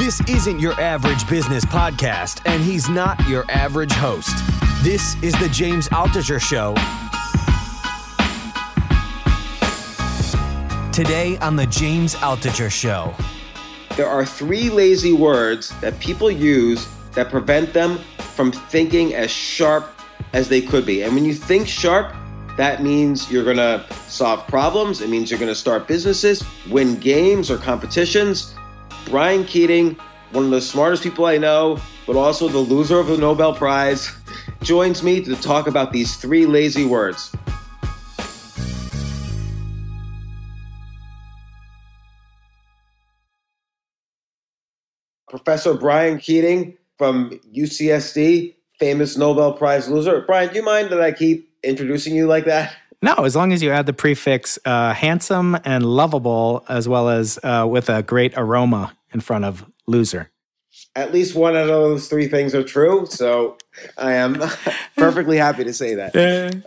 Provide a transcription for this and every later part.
This isn't your average business podcast, and he's not your average host. This is the James Altucher Show. Today on the James Altucher Show. There are 3 lazy words that people use that prevent them from thinking as sharp as they could be. And when you think sharp, that means you're going to solve problems. It means you're going to start businesses, win games or competitions. Brian Keating, one of the smartest people I know, but also the loser of the Nobel Prize, joins me to talk about these 3 lazy words. Professor Brian Keating from UCSD, famous Nobel Prize loser. Brian, do you mind that I keep introducing you like that? No, as long as you add the prefix handsome and lovable, as well as with a great aroma in front of loser. At least one out of those 3 things are true, so I am perfectly happy to say that.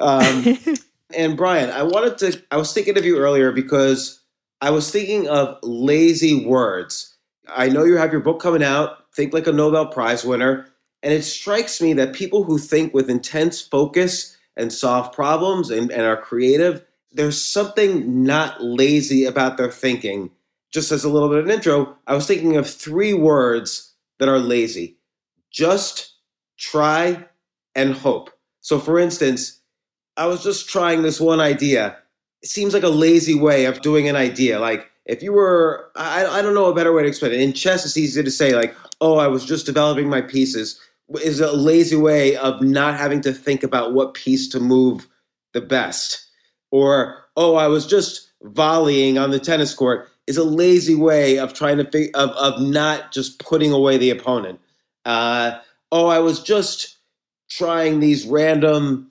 And Brian, I was thinking of you earlier because I was thinking of lazy words. I know you have your book coming out, Think Like a Nobel Prize Winner, and it strikes me that people who think with intense focus and solve problems and are creative, there's something not lazy about their thinking. Just as a little bit of an intro, I was thinking of 3 words that are lazy. Just, try, and hope. So for instance, I was just trying this one idea. It seems like a lazy way of doing an idea. Like if you were, I don't know a better way to explain it. In chess, it's easy to say like, oh, I was just developing my pieces. Is a lazy way of not having to think about what piece to move the best. Or, oh, I was just volleying on the tennis court is a lazy way of trying to of not just putting away the opponent. Oh, I was just trying these random,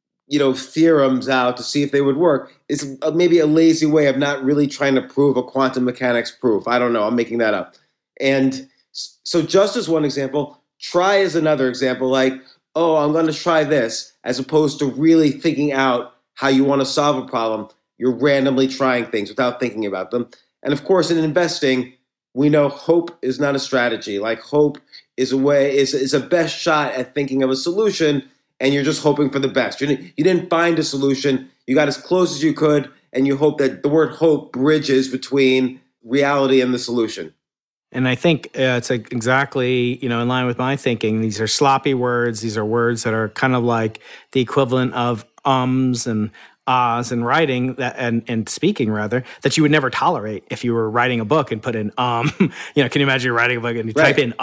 theorems out to see if they would work. It's maybe a lazy way of not really trying to prove a quantum mechanics proof. I don't know. I'm making that up. And so just as one example, try is another example. Like, oh, I'm going to try this, as opposed to really thinking out how you want to solve a problem. You're randomly trying things without thinking about them. And of course, in investing, we know hope is not a strategy. Like hope is a best shot at thinking of a solution, and you're just hoping for the best. You didn't find a solution. You got as close as you could, and you hope that the word hope bridges between reality and the solution. And I think it's exactly, in line with my thinking. These are sloppy words. These are words that are kind of like the equivalent of ums and ahs in writing and speaking, rather, that you would never tolerate if you were writing a book and put in can you imagine you're writing a book and you type in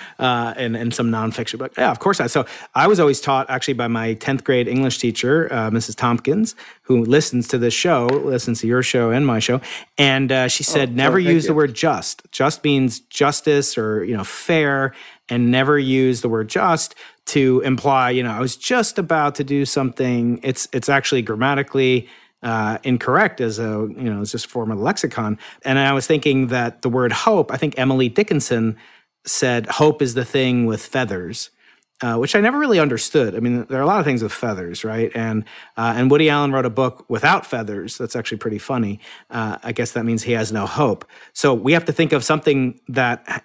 in some nonfiction book? Yeah, of course not. So I was always taught actually by my 10th grade English teacher, Mrs. Tompkins, who listens to this show, listens to your show and my show, and she said, never use the word just. Just means justice or, fair, and never use the word just to imply, I was just about to do something. It's actually grammatically incorrect as it's just a form of the lexicon. And I was thinking that the word hope, I think Emily Dickinson said, hope is the thing with feathers, which I never really understood. I mean, there are a lot of things with feathers, right? And Woody Allen wrote a book without feathers. That's actually pretty funny. I guess that means he has no hope. So we have to think of something that.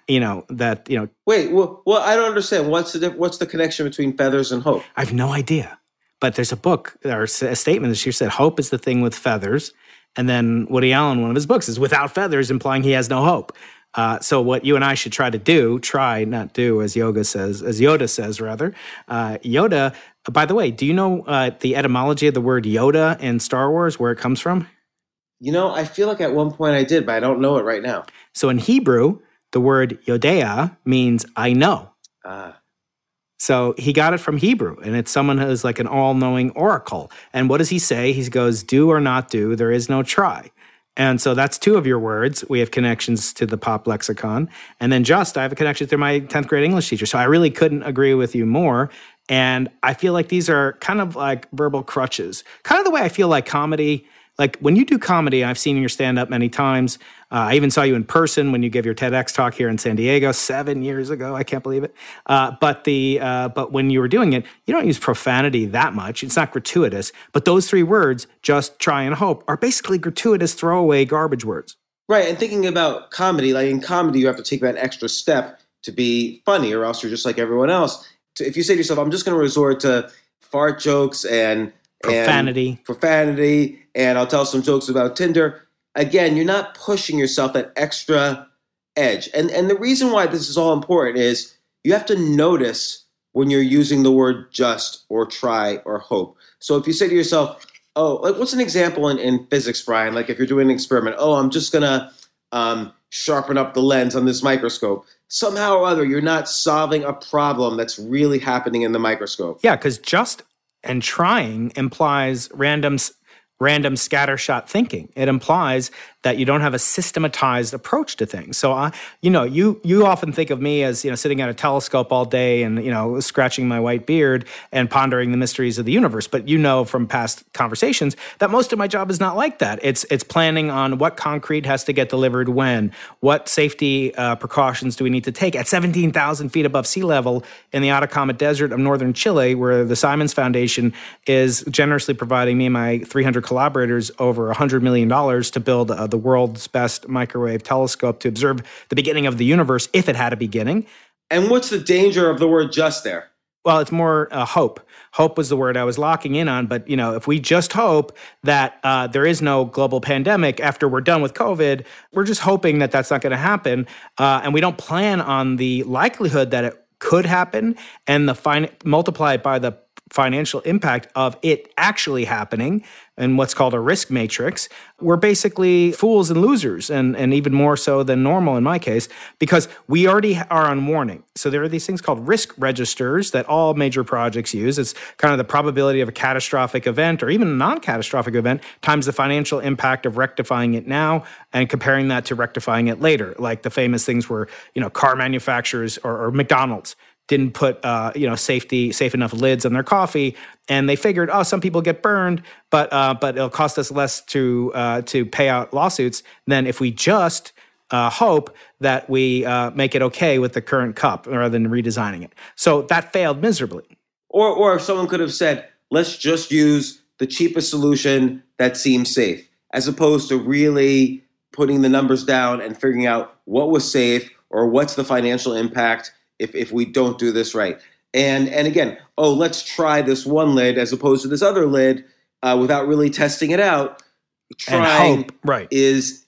Wait, well, I don't understand. What's the connection between feathers and hope? I have no idea. But there's a book or a statement that she said, hope is the thing with feathers. And then Woody Allen, one of his books, is without feathers, implying he has no hope. So what you and I should try to do, not do, as Yoda says, Yoda, by the way, do you know the etymology of the word Yoda in Star Wars, where it comes from? I feel like at one point I did, but I don't know it right now. So in Hebrew, the word Yodea means I know. So he got it from Hebrew, and it's someone who is like an all-knowing oracle. And what does he say? He goes, do or not do, there is no try. And so that's 2 of your words. We have connections to the pop lexicon. And then I have a connection to my 10th grade English teacher. So I really couldn't agree with you more. And I feel like these are kind of like verbal crutches. Kind of the way I feel like comedy. Like when you do comedy, I've seen your stand-up many times. I even saw you in person when you gave your TEDx talk here in San Diego 7 years ago. I can't believe it. But when you were doing it, you don't use profanity that much. It's not gratuitous. But those 3 words, just, try, and hope, are basically gratuitous throwaway garbage words. Right, and thinking about comedy, like in comedy, you have to take that extra step to be funny, or else you're just like everyone else. If you say to yourself, "I'm just going to resort to fart jokes and profanity, and I'll tell some jokes about Tinder," again, you're not pushing yourself that extra edge. And the reason why this is all important is you have to notice when you're using the word just or try or hope. So if you say to yourself, oh, like what's an example in physics, Brian? Like if you're doing an experiment, oh, I'm just going to sharpen up the lens on this microscope. Somehow or other, you're not solving a problem that's really happening in the microscope. Yeah, because just and trying implies random scattershot thinking. It implies that you don't have a systematized approach to things. So, you often think of me as, sitting at a telescope all day and, scratching my white beard and pondering the mysteries of the universe. But from past conversations that most of my job is not like that. It's planning on what concrete has to get delivered when, what safety precautions do we need to take at 17,000 feet above sea level in the Atacama Desert of northern Chile, where the Simons Foundation is generously providing me and my 300 collaborators over $100 million to build the world's best microwave telescope to observe the beginning of the universe, if it had a beginning. And what's the danger of the word just there? Well, it's more hope. Hope was the word I was locking in on. But, if we just hope that there is no global pandemic after we're done with COVID, we're just hoping that that's not going to happen. And we don't plan on the likelihood that it could happen and multiply it by the financial impact of it actually happening and what's called a risk matrix. We're basically fools and losers, and even more so than normal in my case, because we already are on warning. So there are these things called risk registers that all major projects use. It's kind of the probability of a catastrophic event or even a non-catastrophic event times the financial impact of rectifying it now and comparing that to rectifying it later. Like the famous things where, car manufacturers or McDonald's didn't put safe enough lids on their coffee, and they figured, some people get burned, but it'll cost us less to pay out lawsuits than if we just hope that we make it okay with the current cup rather than redesigning it. So that failed miserably. Or someone could have said, let's just use the cheapest solution that seems safe, as opposed to really putting the numbers down and figuring out what was safe or what's the financial impact if we don't do this right. And again, let's try this one lid as opposed to this other lid without really testing it out. Trying hope, right. it's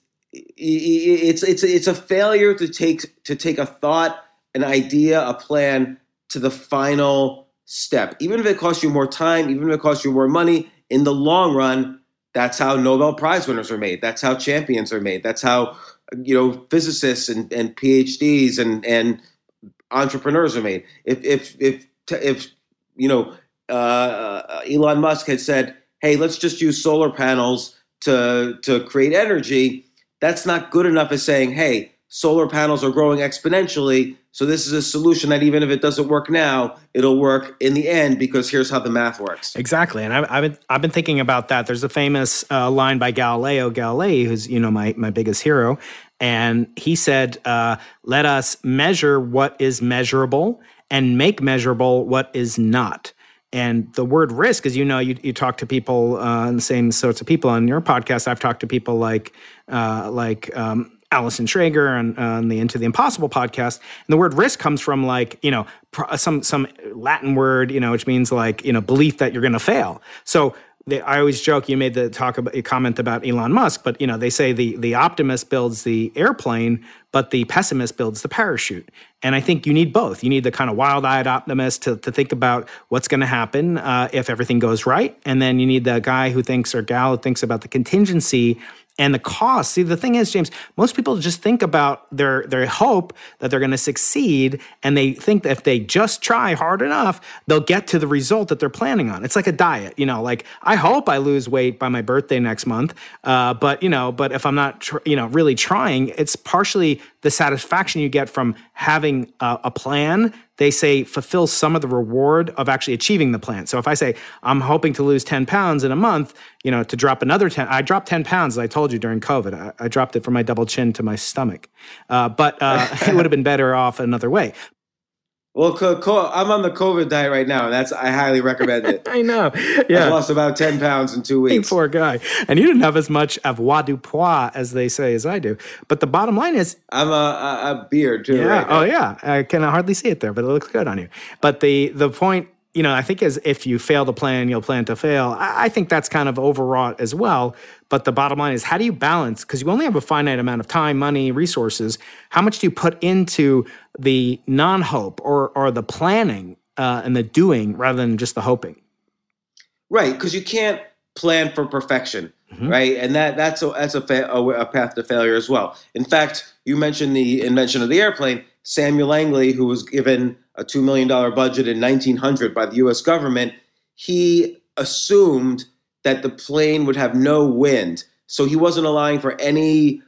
a failure to take a thought, an idea, a plan to the final step. Even if it costs you more time, even if it costs you more money, in the long run, that's how Nobel Prize winners are made. That's how champions are made. That's how physicists and PhDs and entrepreneurs are made. If Elon Musk had said, "Hey, let's just use solar panels to create energy," that's not good enough as saying, "Hey, solar panels are growing exponentially, so this is a solution that even if it doesn't work now, it'll work in the end because here's how the math works." Exactly, and I've been thinking about that. There's a famous line by Galileo Galilei, who's my biggest hero. And he said, let us measure what is measurable and make measurable what is not. And the word risk, as you talk to people, and the same sorts of people on your podcast. I've talked to people like Allison Schrager on the Into the Impossible podcast. And the word risk comes from some Latin word, which means belief that you're going to fail. So I always joke, you made the comment about Elon Musk, but they say the optimist builds the airplane, but the pessimist builds the parachute. And I think you need both. You need the kind of wild-eyed optimist to think about what's going to happen if everything goes right. And then you need the guy who thinks or gal who thinks about the contingency and the cost. See, the thing is, James, most people just think about their hope that they're going to succeed, and they think that if they just try hard enough, they'll get to the result that they're planning on. It's like a diet, I hope I lose weight by my birthday next month, but if I'm not, really trying, it's partially the satisfaction you get from having a plan. They say fulfills some of the reward of actually achieving the plan. So if I say, I'm hoping to lose 10 pounds in a month, to drop another 10, I dropped 10 pounds, as I told you, during COVID. I dropped it from my double chin to my stomach. But it would have been better off another way. Well, I'm on the COVID diet right now, and I highly recommend it. I know. Yeah. I've lost about 10 pounds in 2 weeks. Poor guy. And you didn't have as much avoirdupois, as they say, as I do. But the bottom line is... I'm a beard, too. Yeah. Right now. Oh, yeah. I can hardly see it there, but it looks good on you. But the point, I think is if you fail to plan, you'll plan to fail. I think that's kind of overwrought as well. But the bottom line is, how do you balance? Because you only have a finite amount of time, money, resources. How much do you put into the non-hope or the planning and the doing rather than just the hoping? Right, because you can't plan for perfection, right? And that's a path to failure as well. In fact, you mentioned the invention of the airplane. Samuel Langley, who was given a $2 million budget in 1900 by the U.S. government, he assumed that the plane would have no wind. So he wasn't allowing for any,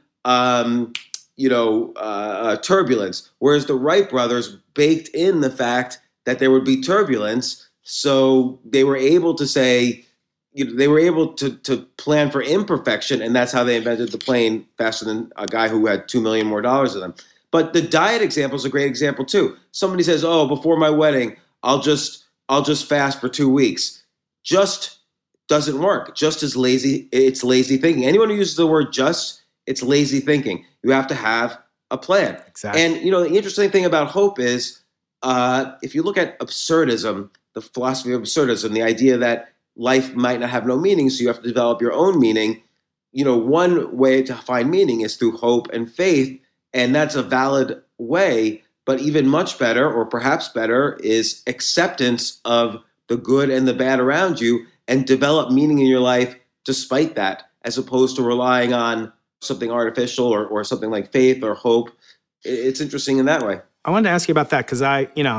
turbulence. Whereas the Wright brothers baked in the fact that there would be turbulence. So they were able to say, they were able to plan for imperfection. And that's how they invented the plane faster than a guy who had $2 million more of them. But the diet example is a great example too. Somebody says, "Oh, before my wedding, I'll just fast for 2 weeks." Just doesn't work. Just is lazy. It's lazy thinking. Anyone who uses the word "just," it's lazy thinking. You have to have a plan. Exactly. And the interesting thing about hope is, if you look at absurdism, the philosophy of absurdism, the idea that life might not have no meaning, so you have to develop your own meaning. One way to find meaning is through hope and faith. And that's a valid way, but even much better, or perhaps better, is acceptance of the good and the bad around you and develop meaning in your life despite that, as opposed to relying on something artificial or something like faith or hope. It's interesting in that way. I wanted to ask you about that because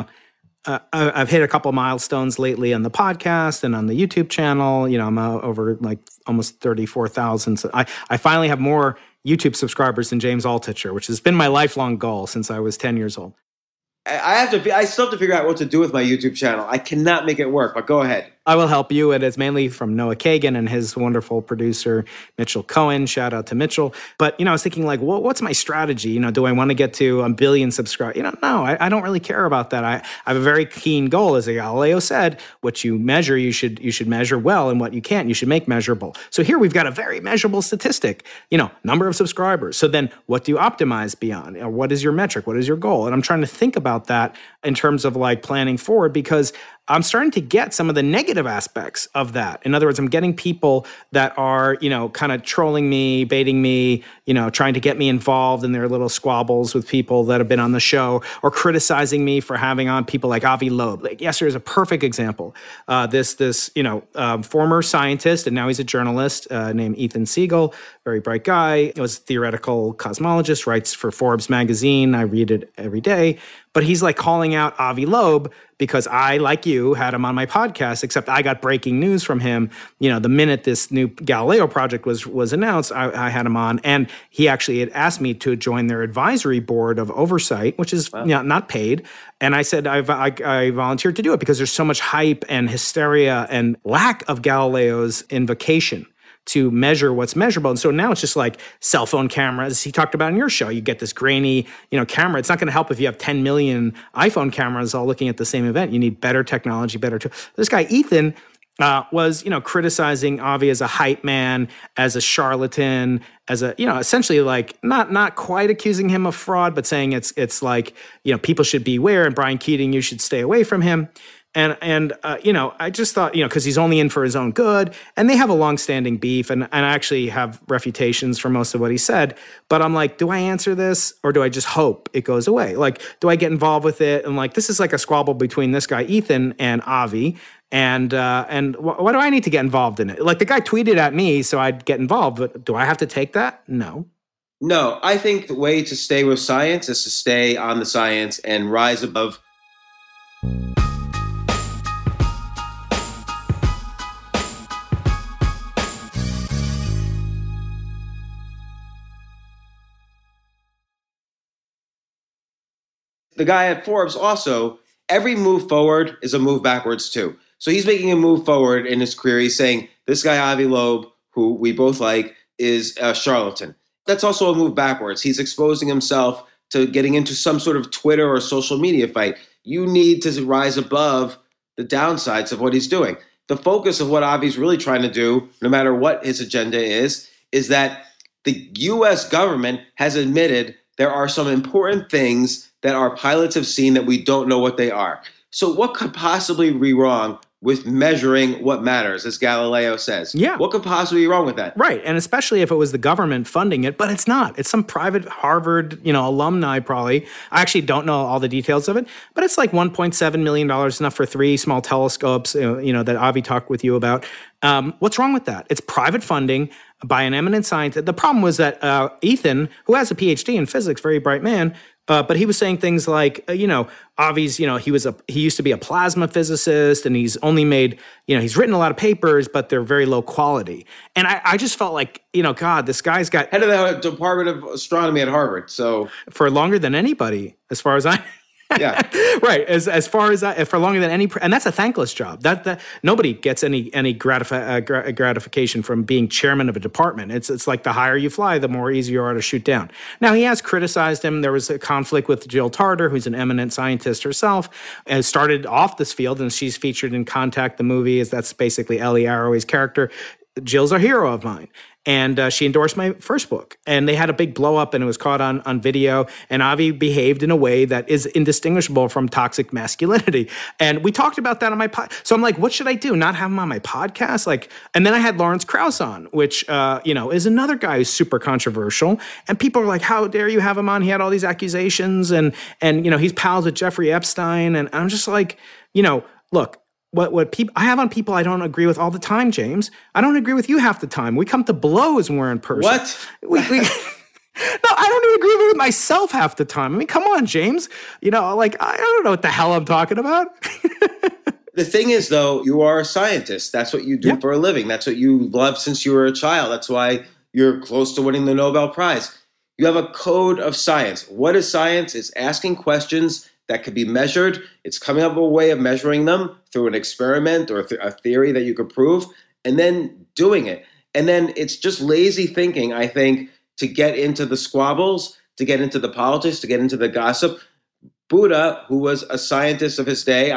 I've hit a couple of milestones lately on the podcast and on the YouTube channel. I'm over like almost 34,000. So I finally have more YouTube subscribers than James Altucher, which has been my lifelong goal since I was 10 years old. I still have to figure out what to do with my YouTube channel. I cannot make it work, but go ahead. I will help you. And it's mainly from Noah Kagan and his wonderful producer, Mitchell Cohen. Shout out to Mitchell. But, I was thinking like, what's my strategy? Do I want to get to 1 billion subscribers? No, I don't really care about that. I have a very keen goal. As Galileo said, what you measure, you should measure well, and what you can't, you should make measurable. So here we've got a very measurable statistic, number of subscribers. So then what do you optimize beyond? What is your metric? What is your goal? And I'm trying to think about that in terms of like planning forward, because I'm starting to get some of the negative aspects of that. In other words, I'm getting people that are, kind of trolling me, baiting me, trying to get me involved in their little squabbles with people that have been on the show, or criticizing me for having on people like Avi Loeb. Like yesterday is a perfect example. This former scientist, and now he's a journalist named Ethan Siegel, very bright guy. He was a theoretical cosmologist, writes for Forbes magazine. I read it every day. But he's like calling out Avi Loeb because I, like you, had him on my podcast, except I got breaking news from him. The minute this new Galileo project was announced, I had him on. And he actually had asked me to join their advisory board of oversight, which is not paid. And I said I volunteered to do it because there's so much hype and hysteria and lack of Galileo's invocation to measure what's measurable. And so now it's just like cell phone cameras. He talked about in your show, you get this grainy, camera. It's not going to help if you have 10 million iPhone cameras all looking at the same event. You need better technology, better tools. This guy, Ethan, was, criticizing Avi as a hype man, as a charlatan, as a, essentially like not quite accusing him of fraud, but saying it's like, people should beware, and Brian Keating, you should stay away from him. And I just thought, because he's only in for his own good, and they have a long-standing beef, and I actually have refutations for most of what he said. But I'm like, do I answer this, or do I just hope it goes away? Like, do I get involved with it? And like, this is like a squabble between this guy Ethan and Avi, and why do I need to get involved in it? Like, the guy tweeted at me, so I'd get involved. But do I have to take that? No. No, I think the way to stay with science is to stay on the science and rise above. The guy at Forbes also, every move forward is a move backwards too. So he's making a move forward in his career. He's saying this guy, Avi Loeb, who we both like, is a charlatan. That's also a move backwards. He's exposing himself to getting into some sort of Twitter or social media fight. you need to rise above the downsides of what he's doing. The focus of what Avi's really trying to do, no matter what his agenda is that the U.S. government has admitted there are some important things that our pilots have seen that we don't know what they are. So what could possibly be wrong with measuring what matters, as Galileo says? Yeah. What could possibly be wrong with that? Right. And especially if it was the government funding it, but it's not. It's some private Harvard, alumni probably. I actually don't know all the details of it, but it's like $1.7 million, enough for 3 small telescopes, that Avi talked with you about. What's wrong with that? It's private funding by an eminent scientist. The problem was that Ethan, who has a PhD in physics, very bright man, but he was saying things like, Avi's, he used to be a plasma physicist, and he's only made, he's written a lot of papers, but they're very low quality. And I just felt like, God, this guy's got head of the Department of Astronomy at Harvard. So for longer than anybody, as far as I. Yeah. Right. As far as that, for longer than any, and that's a thankless job. That nobody gets any gratification from being chairman of a department. It's like the higher you fly, the more easy you are to shoot down. Now, he has criticized him. There was a conflict with Jill Tarter, who's an eminent scientist herself, and started off this field, and she's featured in Contact, the movie. That's basically Ellie Arroway's character. Jill's a hero of mine. And she endorsed my first book. And they had a big blow up, and it was caught on video. And Avi behaved in a way that is indistinguishable from toxic masculinity. And we talked about that on my podcast. So I'm like, what should I do? Not have him on my podcast? And then I had Lawrence Krauss on, which, is another guy who's super controversial. And people are like, how dare you have him on? He had all these accusations, and he's pals with Jeffrey Epstein. And I'm just like, look, what people I have on people I don't agree with all the time, James. I don't agree with you half the time. We come to blows when we're in person. What? No, I don't even agree with myself half the time. I mean, come on, James. I don't know what the hell I'm talking about. The thing is, though, you are a scientist. That's what you do for a living. That's what you love since you were a child. That's why you're close to winning the Nobel Prize. You have a code of science. What is science? It's asking questions that could be measured. It's coming up with a way of measuring them through an experiment or a theory that you could prove, and then doing it. And then it's just lazy thinking, I think, to get into the squabbles, to get into the politics, to get into the gossip. Buddha, who was a scientist of his day,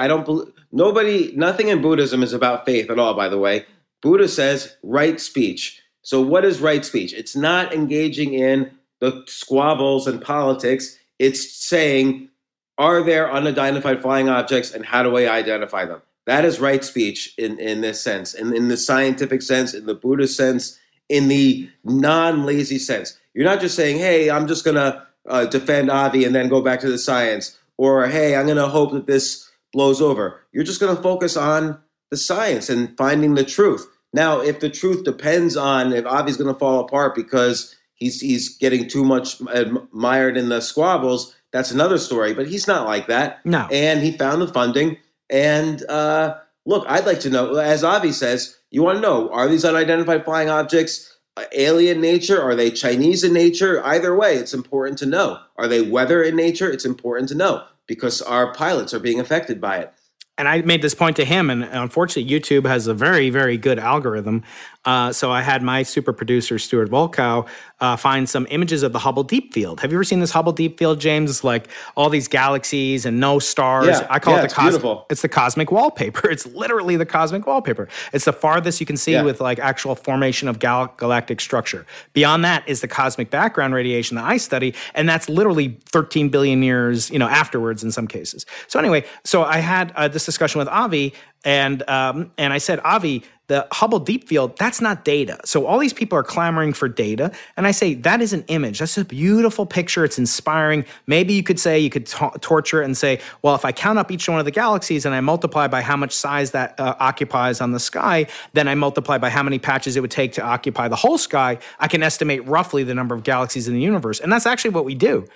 nothing in Buddhism is about faith at all, by the way. Buddha says right speech. So what is right speech? It's not engaging in the squabbles and politics. It's saying, are there unidentified flying objects, and how do I identify them? That is right speech in this sense, in the scientific sense, in the Buddhist sense, in the non-lazy sense. You're not just saying, hey, I'm just going to defend Avi and then go back to the science, or hey, I'm going to hope that this blows over. You're just going to focus on the science and finding the truth. Now, if the truth depends on if Avi's going to fall apart because he's getting too much admired in the squabbles, that's another story, but he's not like that. No. And he found the funding. And look, I'd like to know, as Avi says, you want to know, are these unidentified flying objects alien nature? Are they Chinese in nature? Either way, it's important to know. Are they weather in nature? It's important to know because our pilots are being affected by it. And I made this point to him, and unfortunately, YouTube has a very, very good algorithm. So I had my super producer, Stuart Volkow, find some images of the Hubble Deep Field. Have you ever seen this Hubble Deep Field, James? It's like all these galaxies and no stars. Yeah, I call it beautiful. It's the cosmic wallpaper. It's literally the cosmic wallpaper. It's the farthest you can see with like actual formation of galactic structure. Beyond that is the cosmic background radiation that I study, and that's literally 13 billion years, afterwards in some cases. So anyway, I had this discussion with Avi, and I said, Avi, the Hubble Deep Field, that's not data. So all these people are clamoring for data. And I say, that is an image. That's a beautiful picture. It's inspiring. Maybe you could torture it and say, well, if I count up each one of the galaxies and I multiply by how much size that occupies on the sky, then I multiply by how many patches it would take to occupy the whole sky, I can estimate roughly the number of galaxies in the universe. And that's actually what we do.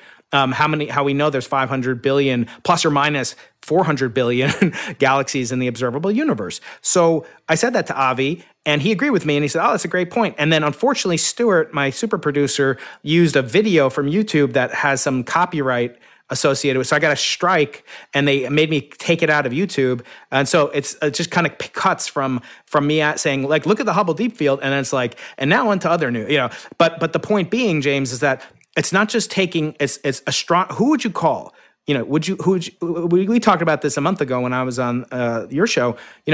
How we know there's 500 billion plus or minus 400 billion galaxies in the observable universe. So I said that to Avi, and he agreed with me, and he said, oh, that's a great point. And then unfortunately, Stuart, my super producer, used a video from YouTube that has some copyright associated with it. So I got a strike, and they made me take it out of YouTube. And so it just kind of cuts from me saying, like, look at the Hubble Deep Field, and then it's like, and now on to other news, But the point being, James, is that it's not just taking, it's a strong, who would you call? we talked about this a month ago when I was on your show.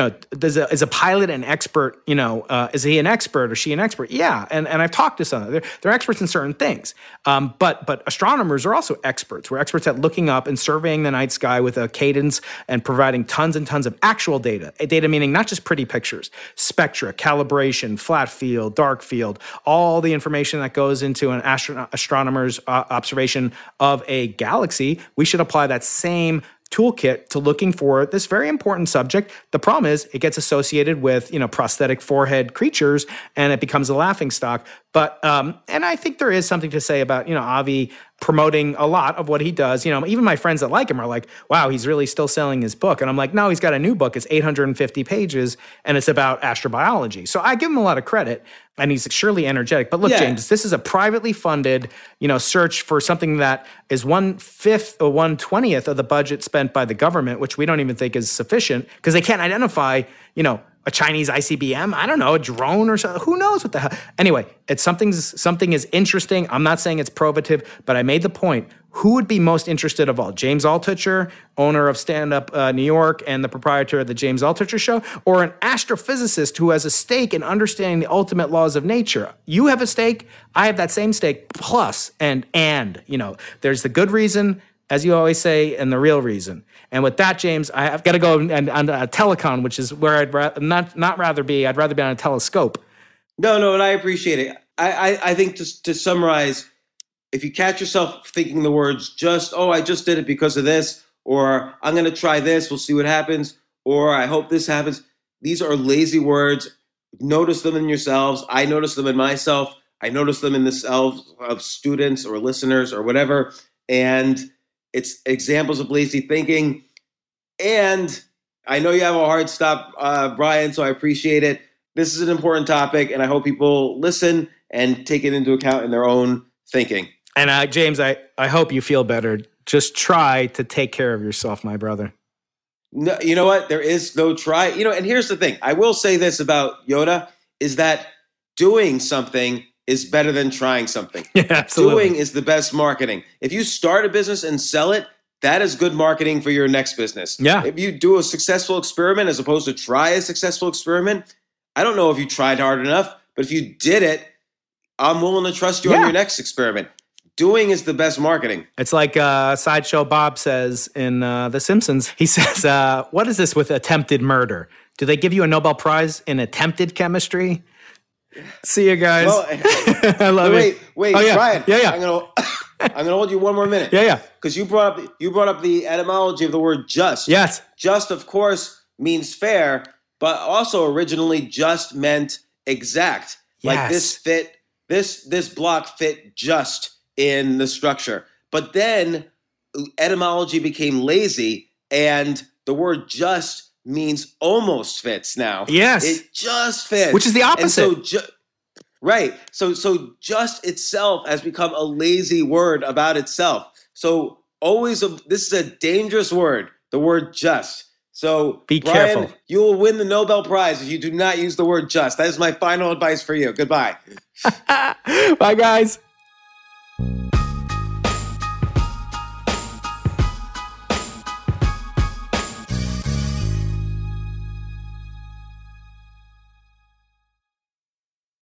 Is a pilot an expert? Is he an expert or she an expert? Yeah, and I've talked to some. They're experts in certain things. But astronomers are also experts. We're experts at looking up and surveying the night sky with a cadence and providing tons and tons of actual data. Data meaning not just pretty pictures, spectra, calibration, flat field, dark field, all the information that goes into an astronomer's observation of a galaxy. We should apply that same toolkit to looking for this very important subject. The problem is it gets associated with, prosthetic forehead creatures and it becomes a laughingstock. But, and I think there is something to say about, Avi promoting a lot of what he does. Even my friends that like him are like, wow, he's really still selling his book. And I'm like, no, he's got a new book. It's 850 pages and it's about astrobiology. So I give him a lot of credit and he's surely energetic. But look, James, this is a privately funded, search for something that is 1/5 or 1/20th of the budget spent by the government, which we don't even think is sufficient because they can't identify, a Chinese ICBM, I don't know, a drone or something. Who knows what the hell? Anyway, something is interesting. I'm not saying it's probative, but I made the point. Who would be most interested of all? James Altucher, owner of Stand Up New York and the proprietor of the James Altucher Show, or an astrophysicist who has a stake in understanding the ultimate laws of nature? You have a stake. I have that same stake. Plus, and there's the good reason, as you always say, and the real reason. And with that, James, I've got to go on a telecon, which is where I'd not rather be. I'd rather be on a telescope. No, and I appreciate it. I think to summarize, if you catch yourself thinking the words I just did it because of this, or I'm going to try this, we'll see what happens, or I hope this happens. These are lazy words. Notice them in yourselves. I notice them in myself. I notice them in the selves of students or listeners or whatever. And it's examples of lazy thinking. And I know you have a hard stop, Brian, so I appreciate it. This is an important topic, and I hope people listen and take it into account in their own thinking. And James, I hope you feel better. Just try to take care of yourself, my brother. No, you know what? There is no try. And here's the thing. I will say this about Yoda, is that doing something is better than trying something. Yeah, absolutely. Doing is the best marketing. If you start a business and sell it, that is good marketing for your next business. Yeah. If you do a successful experiment as opposed to try a successful experiment, I don't know if you tried hard enough, but if you did it, I'm willing to trust you on your next experiment. Doing is the best marketing. It's like Sideshow Bob says in The Simpsons. He says, what is this with attempted murder? Do they give you a Nobel Prize in attempted chemistry? See you guys. Well, I love it. Wait, Brian. Yeah. I'm gonna hold you one more minute. Yeah. Because you brought up the etymology of the word just. Yes. Just, of course, means fair, but also originally just meant exact. Yes. Like this block fit just in the structure. But then etymology became lazy, and the word just means almost fits now. Yes. It just fits. Which is the opposite. And so So just itself has become a lazy word about itself. So this is a dangerous word, the word just. So be Brian, careful. You will win the Nobel Prize if you do not use the word just. That is my final advice for you. Goodbye. Bye, guys.